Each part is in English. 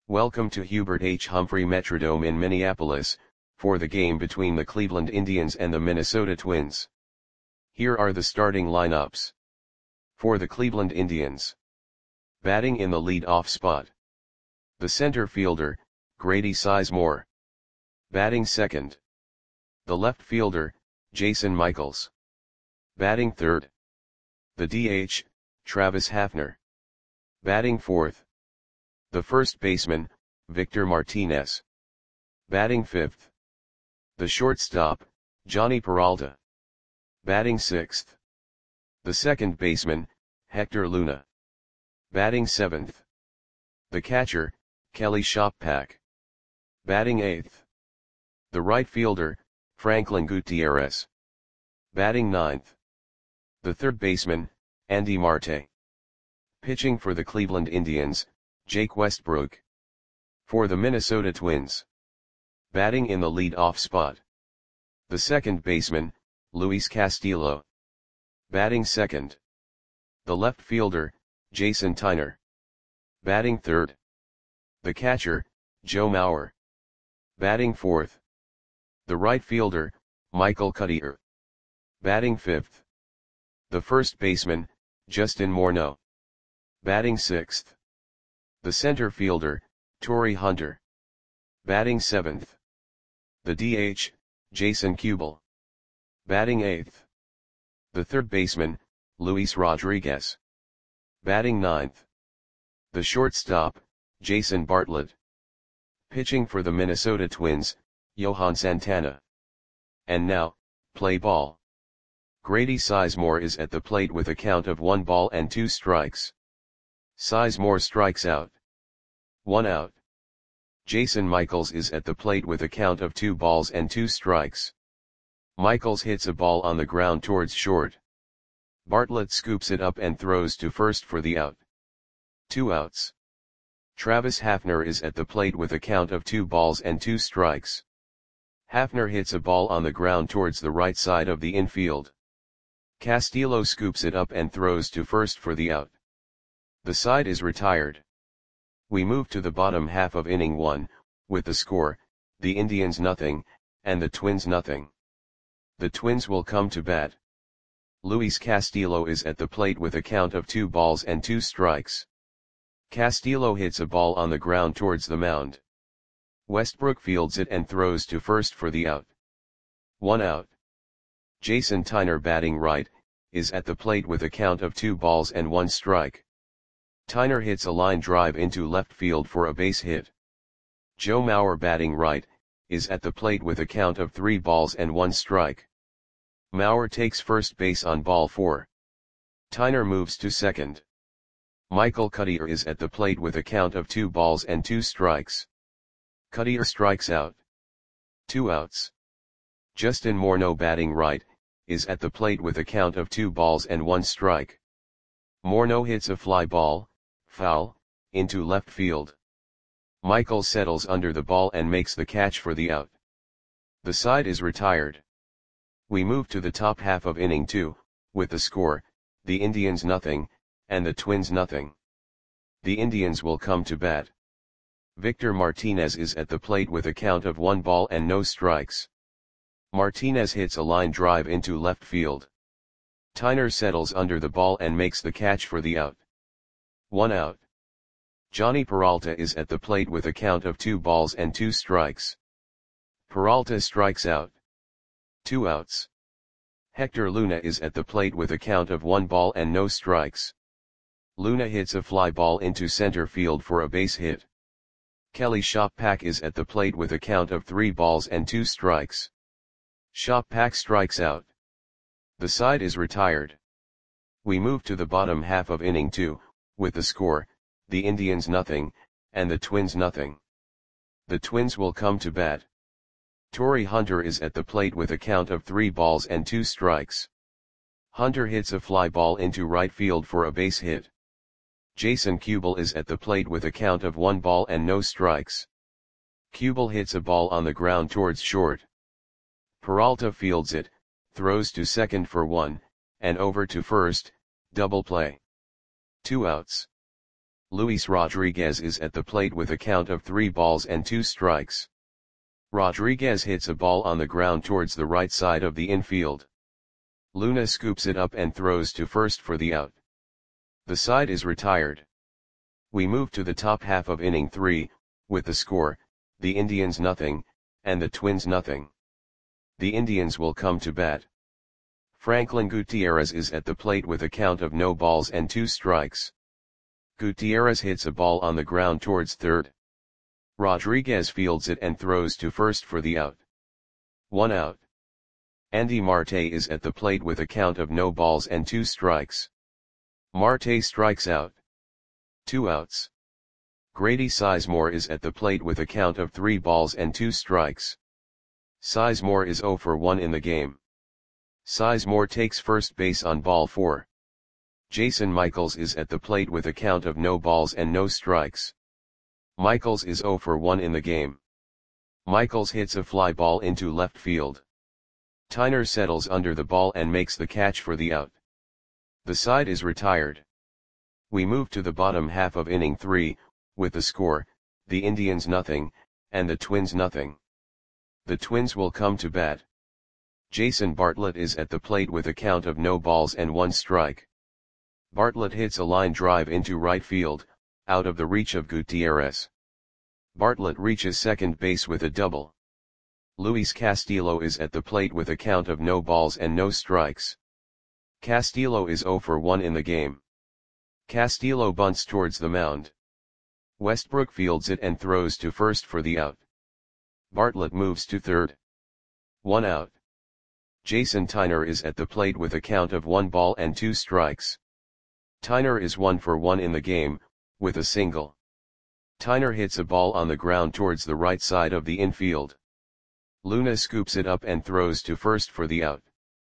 Welcome to Hubert H. Humphrey Metrodome in Minneapolis, for the game between the Cleveland Indians and the Minnesota Twins. Here are the starting lineups. For the Cleveland Indians. Batting in the lead-off spot. The center fielder, Grady Sizemore. Batting second. The left fielder, Jason Michaels. Batting third. The DH, Travis Hafner. Batting fourth. The first baseman, Victor Martinez. Batting fifth. The shortstop, Johnny Peralta. Batting sixth. The second baseman, Hector Luna. Batting seventh. The catcher, Kelly Shoppak. Batting eighth. The right fielder, Franklin Gutierrez. Batting ninth. The third baseman, Andy Marte. Pitching for the Cleveland Indians, Jake Westbrook. For the Minnesota Twins. Batting in the lead-off spot. The second baseman, Luis Castillo. Batting second. The left fielder, Jason Tyner. Batting third. The catcher, Joe Mauer. Batting fourth. The right fielder, Michael Cuddyer. Batting fifth. The first baseman, Justin Morneau. Batting sixth. The center fielder, Torii Hunter. Batting seventh. The DH, Jason Kubel. Batting eighth. The third baseman, Luis Rodriguez. Batting ninth. The shortstop, Jason Bartlett. Pitching for the Minnesota Twins, Johan Santana. And now, play ball. Grady Sizemore is at the plate with a count of 1 ball and 2 strikes. Sizemore strikes out. 1 out. Jason Michaels is at the plate with a count of 2 balls and 2 strikes. Michaels hits a ball on the ground towards short. Bartlett scoops it up and throws to first for the out. 2 outs. Travis Hafner is at the plate with a count of 2 balls and 2 strikes. Hafner hits a ball on the ground towards the right side of the infield. Castillo scoops it up and throws to first for the out. The side is retired. We move to the bottom half of inning 1, with the score, the Indians nothing, and the Twins nothing. The Twins will come to bat. Luis Castillo is at the plate with a count of 2 balls and 2 strikes. Castillo hits a ball on the ground towards the mound. Westbrook fields it and throws to first for the out. 1 out. Jason Tyner, batting right, is at the plate with a count of 2 balls and 1 strike. Tyner hits a line drive into left field for a base hit. Joe Mauer, batting right, is at the plate with a count of 3 balls and 1 strike. Mauer takes first base on ball 4. Tyner moves to second. Michael Cuddyer is at the plate with a count of 2 balls and 2 strikes. Cuddyer strikes out. 2 outs. Justin Morneau, batting right, is at the plate with a count of 2 balls and 1 strike. Morneau hits a fly ball, foul, into left field. Michael settles under the ball and makes the catch for the out. The side is retired. We move to the top half of inning 2, with the score, the Indians nothing, and the Twins nothing. The Indians will come to bat. Victor Martinez is at the plate with a count of 1 ball and no strikes. Martinez hits a line drive into left field. Tyner settles under the ball and makes the catch for the out. 1 out. Johnny Peralta is at the plate with a count of 2 balls and 2 strikes. Peralta strikes out. 2 outs. Hector Luna is at the plate with a count of 1 ball and no strikes. Luna hits a fly ball into center field for a base hit. Kelly Shoppak is at the plate with a count of 3 balls and 2 strikes. Shoppak strikes out. The side is retired. We move to the bottom half of inning 2, with the score, the Indians nothing, and the Twins nothing. The Twins will come to bat. Torii Hunter is at the plate with a count of 3 balls and 2 strikes. Hunter hits a fly ball into right field for a base hit. Jason Kubel is at the plate with a count of 1 ball and no strikes. Kubel hits a ball on the ground towards short. Peralta fields it, throws to second for 1, and over to first, double play. 2 outs. Luis Rodriguez is at the plate with a count of 3 balls and 2 strikes. Rodriguez hits a ball on the ground towards the right side of the infield. Luna scoops it up and throws to first for the out. The side is retired. We move to the top half of inning 3, with the score, the Indians nothing, and the Twins nothing. The Indians will come to bat. Franklin Gutierrez is at the plate with a count of no balls and 2 strikes. Gutierrez hits a ball on the ground towards third. Rodriguez fields it and throws to first for the out. 1 out. Andy Marte is at the plate with a count of no balls and 2 strikes. Marte strikes out. 2 outs. Grady Sizemore is at the plate with a count of 3 balls and 2 strikes. Sizemore is 0 for 1 in the game. Sizemore takes first base on ball 4. Jason Michaels is at the plate with a count of no balls and no strikes. Michaels is 0 for 1 in the game. Michaels hits a fly ball into left field. Tyner settles under the ball and makes the catch for the out. The side is retired. We move to the bottom half of inning 3, with the score, the Indians nothing, and the Twins nothing. The Twins will come to bat. Jason Bartlett is at the plate with a count of no balls and 1 strike. Bartlett hits a line drive into right field, out of the reach of Gutierrez. Bartlett reaches second base with a double. Luis Castillo is at the plate with a count of no balls and no strikes. Castillo is 0 for 1 in the game. Castillo bunts towards the mound. Westbrook fields it and throws to first for the out. Bartlett moves to third. 1 out. Jason Tyner is at the plate with a count of 1 ball and 2 strikes. Tyner is 1 for 1 in the game, with a single. Tyner hits a ball on the ground towards the right side of the infield. Luna scoops it up and throws to first for the out.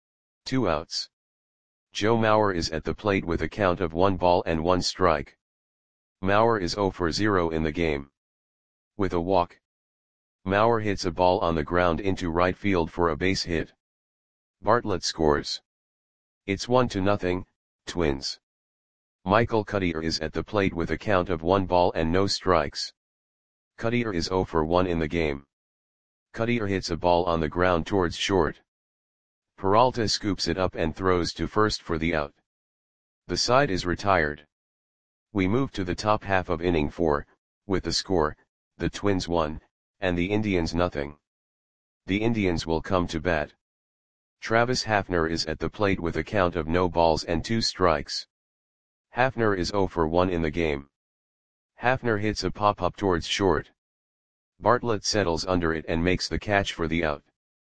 2 outs. Joe Mauer is at the plate with a count of 1 ball and 1 strike. Mauer is 0 for 0 in the game. With a walk. Mauer hits a ball on the ground into right field for a base hit. Bartlett scores. It's 1-0, Twins. Michael Cuddyer is at the plate with a count of 1 ball and no strikes. Cuddyer is 0 for 1 in the game. Cuddyer hits a ball on the ground towards short. Peralta scoops it up and throws to first for the out. The side is retired. We move to the top half of inning 4, with the score, the Twins 1, and the Indians nothing. The Indians will come to bat. Travis Hafner is at the plate with a count of no balls and 2 strikes. Hafner is 0 for 1 in the game. Hafner hits a pop-up towards short. Bartlett settles under it and makes the catch for the out.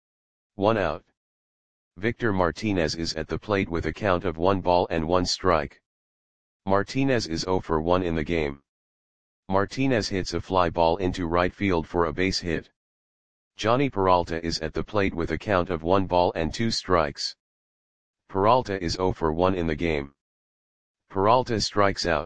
1 out. Victor Martinez is at the plate with a count of 1 ball and 1 strike. Martinez is 0 for 1 in the game. Martinez hits a fly ball into right field for a base hit. Johnny Peralta is at the plate with a count of 1 ball and 2 strikes. Peralta is 0 for 1 in the game. Peralta strikes out.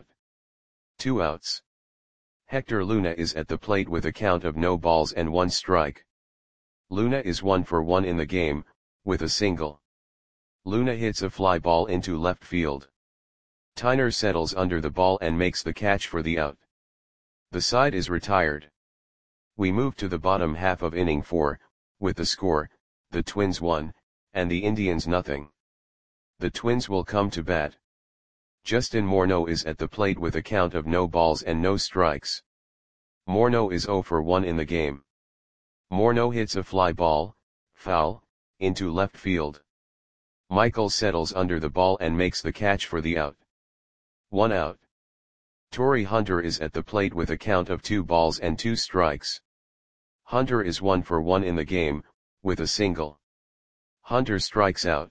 2 outs. Hector Luna is at the plate with a count of no balls and 1 strike. Luna is 1 for 1 in the game, with a single. Luna hits a fly ball into left field. Tyner settles under the ball and makes the catch for the out. The side is retired. We move to the bottom half of inning 4, with the score, the Twins 1, and the Indians nothing. The Twins will come to bat. Justin Morneau is at the plate with a count of no balls and no strikes. Morneau is 0 for 1 in the game. Morneau hits a fly ball, foul, into left field. Michael settles under the ball and makes the catch for the out. 1 out. Torrey Hunter is at the plate with a count of 2 balls and 2 strikes. Hunter is 1 for 1 in the game, with a single. Hunter strikes out.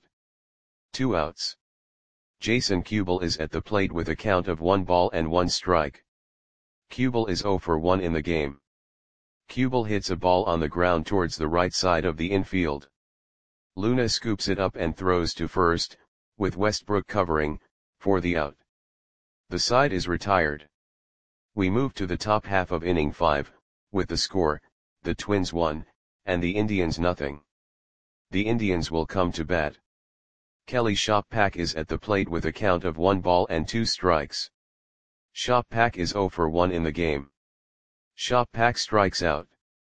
2 outs. Jason Kubel is at the plate with a count of 1 ball and 1 strike. Kubel is 0 for 1 in the game. Kubel hits a ball on the ground towards the right side of the infield. Luna scoops it up and throws to first, with Westbrook covering, for the out. The side is retired. We move to the top half of inning 5, with the score, the Twins 1, and the Indians nothing. The Indians will come to bat. Kelly Shoppack is at the plate with a count of 1 ball and 2 strikes. Shoppak is 0 for 1 in the game. Shoppak strikes out.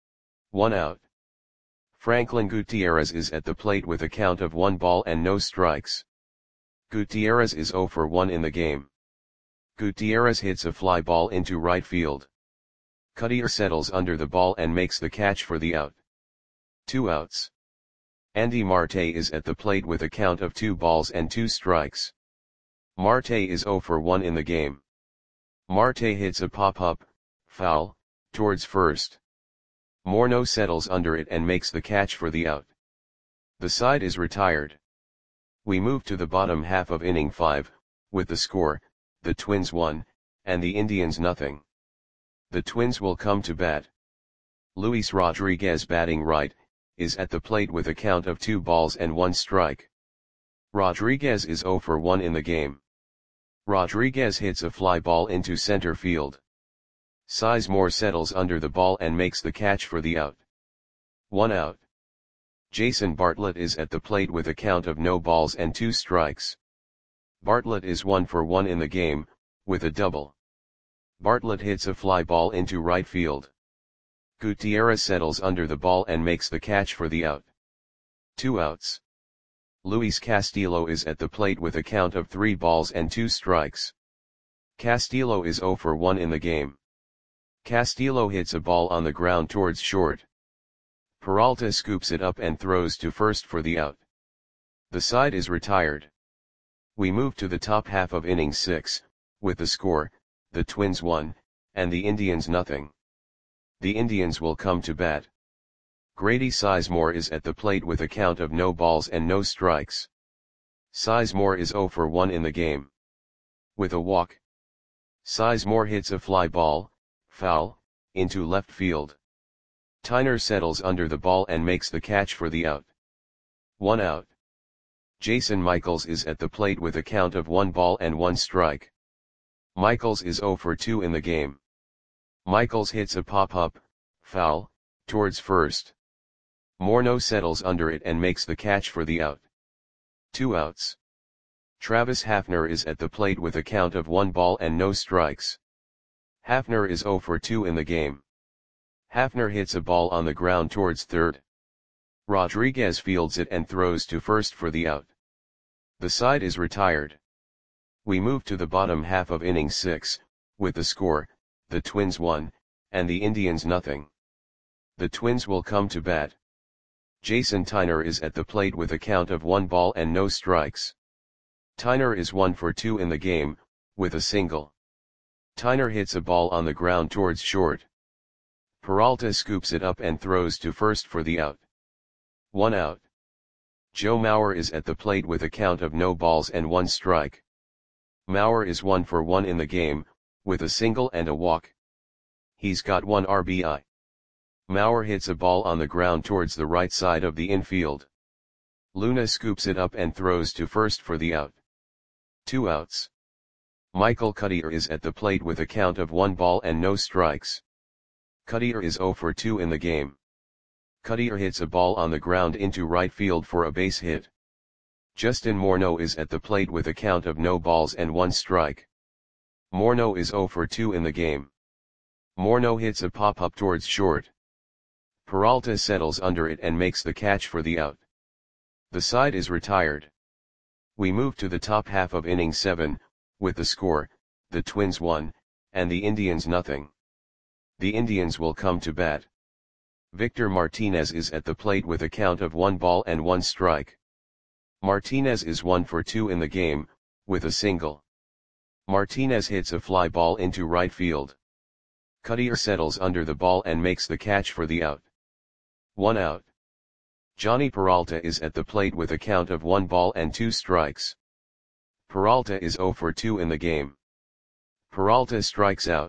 1 out. Franklin Gutierrez is at the plate with a count of 1 ball and no strikes. Gutierrez is 0 for 1 in the game. Gutierrez hits a fly ball into right field. Cutter settles under the ball and makes the catch for the out. 2 outs. Andy Marte is at the plate with a count of 2 balls and 2 strikes. Marte is 0 for 1 in the game. Marte hits a pop-up, foul, towards first. Morneau settles under it and makes the catch for the out. The side is retired. We move to the bottom half of inning 5, with the score, the Twins 1, and the Indians nothing. The Twins will come to bat. Luis Rodriguez, batting right, is at the plate with a count of 2 balls and 1 strike. Rodriguez is 0 for 1 in the game. Rodriguez hits a fly ball into center field. Sizemore settles under the ball and makes the catch for the out. 1 out. Jason Bartlett is at the plate with a count of no balls and 2 strikes. Bartlett is 1 for 1 in the game, with a double. Bartlett hits a fly ball into right field. Gutierrez settles under the ball and makes the catch for the out. 2 outs. Luis Castillo is at the plate with a count of 3 balls and 2 strikes. Castillo is 0 for 1 in the game. Castillo hits a ball on the ground towards short. Peralta scoops it up and throws to first for the out. The side is retired. We move to the top half of inning 6, with the score, the Twins 1, and the Indians nothing. The Indians will come to bat. Grady Sizemore is at the plate with a count of no balls and no strikes. Sizemore is 0 for 1 in the game. With a walk. Sizemore hits a fly ball, foul, into left field. Tyner settles under the ball and makes the catch for the out. 1 out. Jason Michaels is at the plate with a count of 1 ball and 1 strike. Michaels is 0 for 2 in the game. Michaels hits a pop-up, foul, towards first. Morneau settles under it and makes the catch for the out. 2 outs. Travis Hafner is at the plate with a count of 1 ball and no strikes. Hafner is 0 for 2 in the game. Hafner hits a ball on the ground towards third. Rodriguez fields it and throws to first for the out. The side is retired. We move to the bottom half of inning 6, with the score, the Twins 1, and the Indians nothing. The Twins will come to bat. Jason Tyner is at the plate with a count of 1 ball and no strikes. Tyner is 1 for 2 in the game, with a single. Tyner hits a ball on the ground towards short. Peralta scoops it up and throws to first for the out. 1 out. Joe Mauer is at the plate with a count of no balls and 1 strike. Mauer is 1 for 1 in the game, with a single and a walk. He's got 1 RBI. Mauer hits a ball on the ground towards the right side of the infield. Luna scoops it up and throws to first for the out. 2 outs. Michael Cutter is at the plate with a count of 1 ball and no strikes. Cutter is 0 for 2 in the game. Cutter hits a ball on the ground into right field for a base hit. Justin Morneau is at the plate with a count of no balls and 1 strike. Morneau is 0 for 2 in the game. Morneau hits a pop-up towards short. Peralta settles under it and makes the catch for the out. The side is retired. We move to the top half of inning 7, with the score, the Twins 1, and the Indians nothing. The Indians will come to bat. Victor Martinez is at the plate with a count of 1 ball and 1 strike. Martinez is 1 for 2 in the game, with a single. Martinez hits a fly ball into right field. Cutter settles under the ball and makes the catch for the out. 1 out. Johnny Peralta is at the plate with a count of 1 ball and 2 strikes. Peralta is 0 for 2 in the game. Peralta strikes out.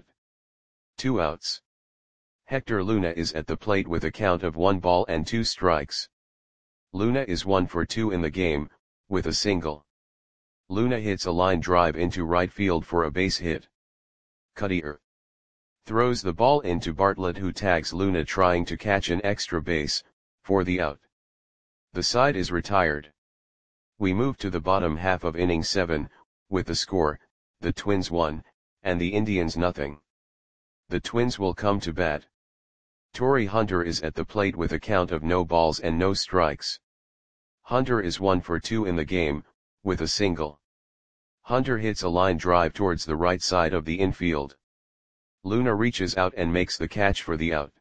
2 outs. Hector Luna is at the plate with a count of 1 ball and 2 strikes. Luna is 1 for 2 in the game, with a single. Luna hits a line drive into right field for a base hit. Cutter throws the ball into Bartlett, who tags Luna trying to catch an extra base, for the out. The side is retired. We move to the bottom half of inning 7, with the score, the Twins 1, and the Indians nothing. The Twins will come to bat. Torii Hunter is at the plate with a count of no balls and no strikes. Hunter is 1 for 2 in the game, with a single. Hunter hits a line drive towards the right side of the infield. Luna reaches out and makes the catch for the out.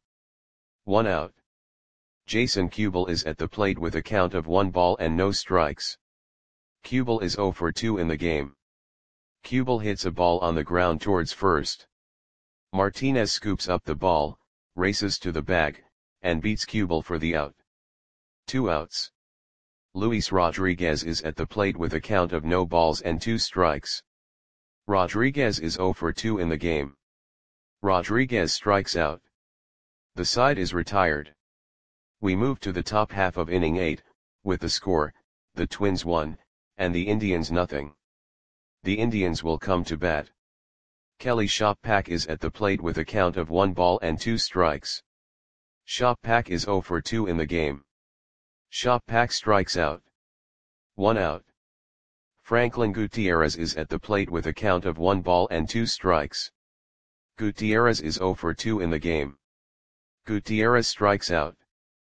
1 out. Jason Kubel is at the plate with a count of 1 ball and no strikes. Kubel is 0 for 2 in the game. Kubel hits a ball on the ground towards first. Martinez scoops up the ball, races to the bag, and beats Kubel for the out. 2 outs. Luis Rodriguez is at the plate with a count of no balls and 2 strikes. Rodriguez is 0 for 2 in the game. Rodriguez strikes out. The side is retired. We move to the top half of inning 8, with the score, the Twins 1, and the Indians nothing. The Indians will come to bat. Kelly Shoppak is at the plate with a count of 1 ball and 2 strikes. Shoppak is 0 for 2 in the game. Shoppak strikes out. 1 out. Franklin Gutierrez is at the plate with a count of 1 ball and 2 strikes. Gutierrez is 0 for 2 in the game. Gutierrez strikes out.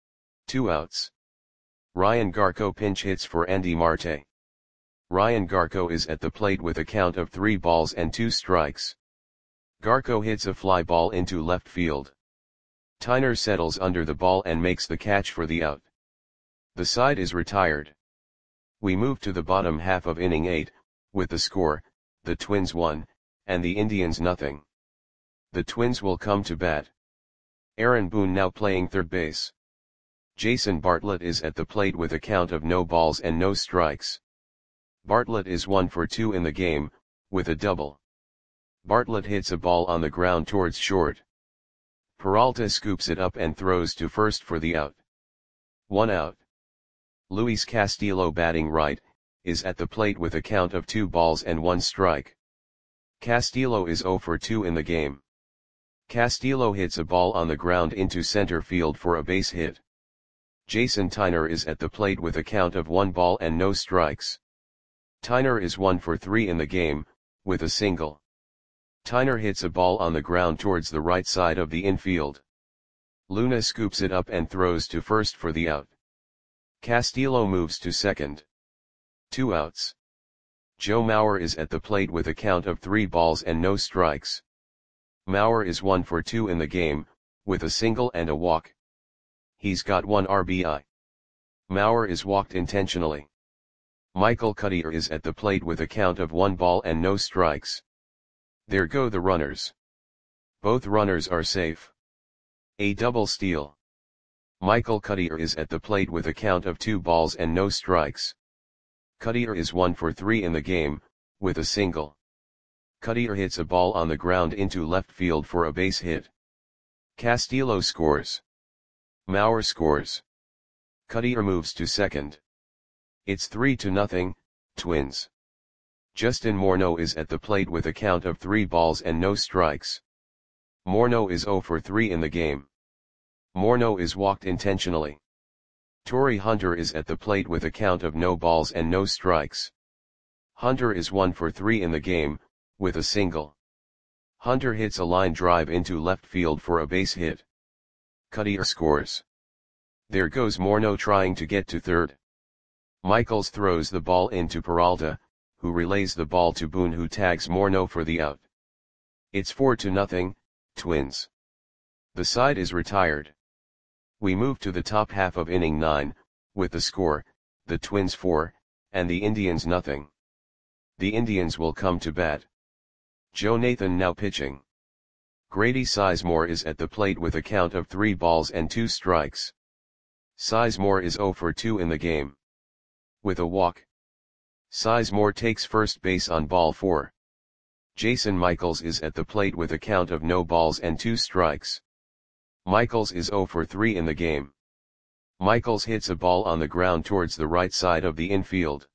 2 outs. Ryan Garco pinch hits for Andy Marte. Ryan Garco is at the plate with a count of 3 balls and 2 strikes. Garco hits a fly ball into left field. Tyner settles under the ball and makes the catch for the out. The side is retired. We move to the bottom half of inning 8, with the score, the Twins 1, and the Indians nothing. The Twins will come to bat. Aaron Boone now playing third base. Jason Bartlett is at the plate with a count of no balls and no strikes. Bartlett is 1 for 2 in the game, with a double. Bartlett hits a ball on the ground towards short. Peralta scoops it up and throws to first for the out. 1 out. Luis Castillo batting right, is at the plate with a count of 2 balls and 1 strike. Castillo is 0 for 2 in the game. Castillo hits a ball on the ground into center field for a base hit. Jason Tyner is at the plate with a count of 1 ball and no strikes. Tyner is 1 for 3 in the game, with a single. Tyner hits a ball on the ground towards the right side of the infield. Luna scoops it up and throws to first for the out. Castillo moves to second. 2 outs. Joe Mauer is at the plate with a count of 3 balls and no strikes. Mauer is 1 for 2 in the game, with a single and a walk. He's got 1 RBI. Mauer is walked intentionally. Michael Cuddyer is at the plate with a count of 1 ball and no strikes. There go the runners. Both runners are safe. A double steal. Michael Cuddyer is at the plate with a count of 2 balls and no strikes. Cuddyer is 1 for 3 in the game, with a single. Cuddyer hits a ball on the ground into left field for a base hit. Castillo scores. Mauer scores. Cuddyer moves to second. It's 3-0, Twins. Justin Morneau is at the plate with a count of 3 balls and no strikes. Morneau is 0 for 3 in the game. Morneau is walked intentionally. Torii Hunter is at the plate with a count of no balls and no strikes. Hunter is 1 for 3 in the game, with a single. Hunter hits a line drive into left field for a base hit. Cuddyer scores. There goes Morneau trying to get to third. Michaels throws the ball into Peralta, who relays the ball to Boone, who tags Morneau for the out. It's 4-0, Twins. The side is retired. We move to the top half of inning 9, with the score, the Twins 4, and the Indians nothing. The Indians will come to bat. Joe Nathan now pitching. Grady Sizemore is at the plate with a count of 3 balls and 2 strikes. Sizemore is 0 for 2 in the game. With a walk. Sizemore takes first base on ball 4. Jason Michaels is at the plate with a count of no balls and 2 strikes. Michaels is 0 for 3 in the game. Michaels hits a ball on the ground towards the right side of the infield.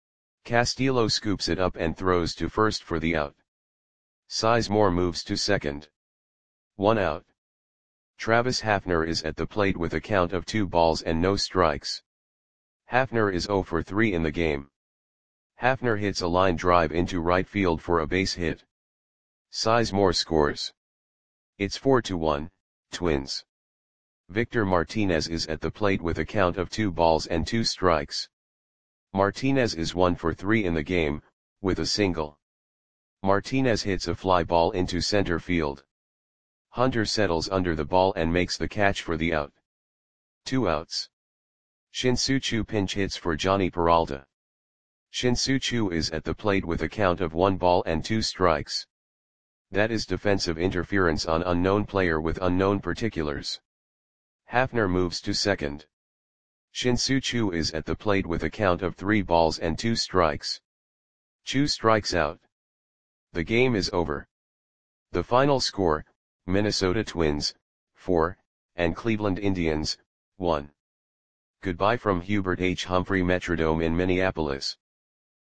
Castillo scoops it up and throws to first for the out. Sizemore moves to second. 1 out. Travis Hafner is at the plate with a count of 2 balls and no strikes. Hafner is 0 for 3 in the game. Hafner hits a line drive into right field for a base hit. Sizemore scores. It's 4-1, Twins. Victor Martinez is at the plate with a count of 2 balls and 2 strikes. Martinez is 1 for 3 in the game, with a single. Martinez hits a fly ball into center field. Hunter settles under the ball and makes the catch for the out. 2 outs. Shin-Soo Choo pinch hits for Johnny Peralta. Shin-Soo Choo is at the plate with a count of 1 ball and 2 strikes. That is defensive interference on unknown player with unknown particulars. Hafner moves to second. Shin-Soo Choo is at the plate with a count of 3 balls and 2 strikes. Choo strikes out. The game is over. The final score, Minnesota Twins, 4, and Cleveland Indians, 1. Goodbye from Hubert H. Humphrey Metrodome in Minneapolis.